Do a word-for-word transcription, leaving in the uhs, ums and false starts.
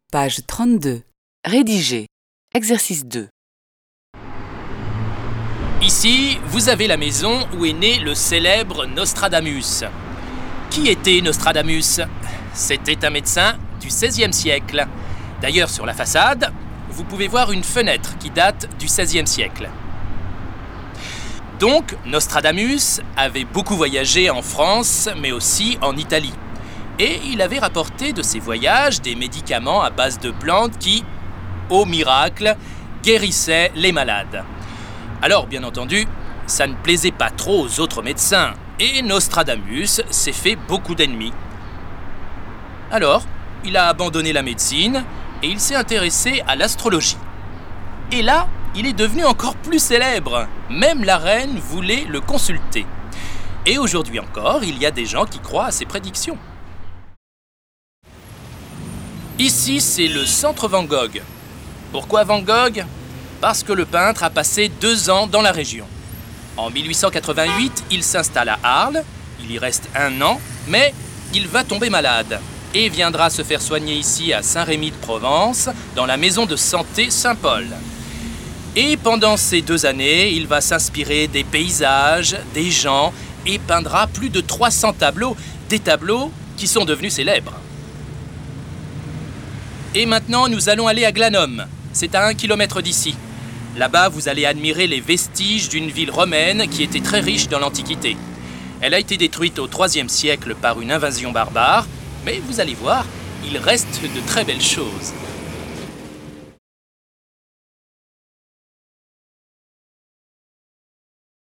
Page trente-deux. Rédiger. Exercice deux. Ici, vous avez la maison où est né le célèbre Nostradamus. Qui était Nostradamus? C'était un médecin du seizième siècle. D'ailleurs, sur la façade, vous pouvez voir une fenêtre qui date du seizième siècle. Donc, Nostradamus avait beaucoup voyagé en France, mais aussi en Italie. Et il avait rapporté de ses voyages des médicaments à base de plantes qui, au miracle, guérissaient les malades. Alors, bien entendu, ça ne plaisait pas trop aux autres médecins, et Nostradamus s'est fait beaucoup d'ennemis. Alors, il a abandonné la médecine, et il s'est intéressé à l'astrologie. Et là, il est devenu encore plus célèbre. Même la reine voulait le consulter. Et aujourd'hui encore, il y a des gens qui croient à ses prédictions. Ici, c'est le centre Van Gogh. Pourquoi Van Gogh? Parce que le peintre a passé deux ans dans la région. En mille huit cent quatre-vingt-huit, il s'installe à Arles. Il y reste un an, mais il va tomber malade et viendra se faire soigner ici à Saint-Rémy-de-Provence, dans la maison de santé Saint-Paul. Et pendant ces deux années, il va s'inspirer des paysages, des gens, et peindra plus de trois cents tableaux, des tableaux qui sont devenus célèbres. Et maintenant, nous allons aller à Glanum. C'est à un kilomètre d'ici. Là-bas, vous allez admirer les vestiges d'une ville romaine qui était très riche dans l'Antiquité. Elle a été détruite au troisième siècle par une invasion barbare, mais vous allez voir, il reste de très belles choses.